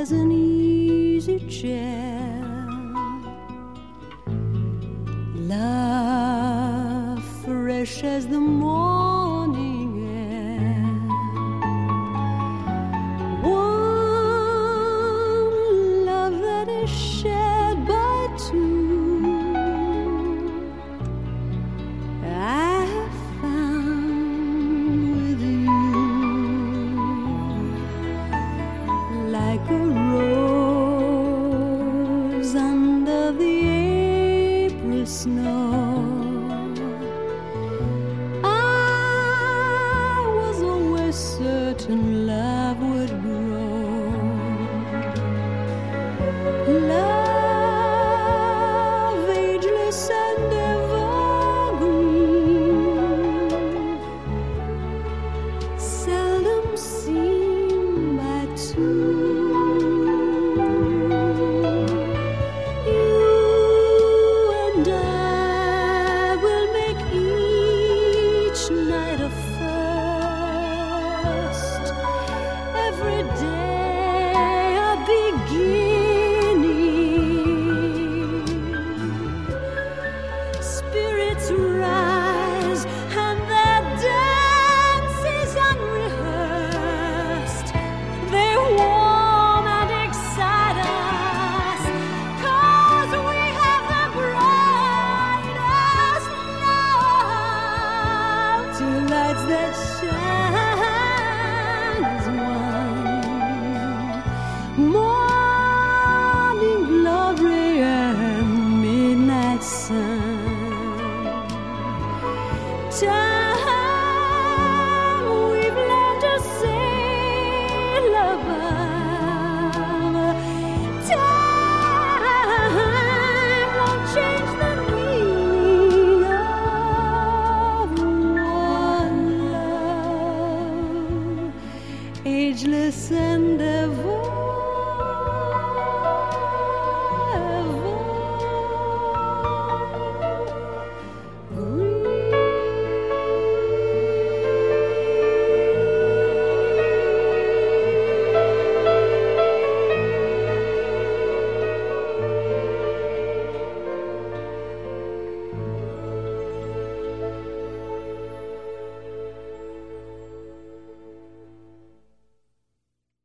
as an easy chair. Love fresh as the morning air. One love that is shared by two. I have found with you, like a rose under the April snow. I was always certain love would grow. Love, ageless and evergreen, seldom seen by two. You and I will make each night a first, every day a beginning. Spirits rise and their dance is unrehearsed. They warm and excite us, 'cause we have the brightest love. Two lights that shine as one, morning glory and midnight sun. Time we've learned to sail above. Time won't change the meaning of one love, ageless and ever.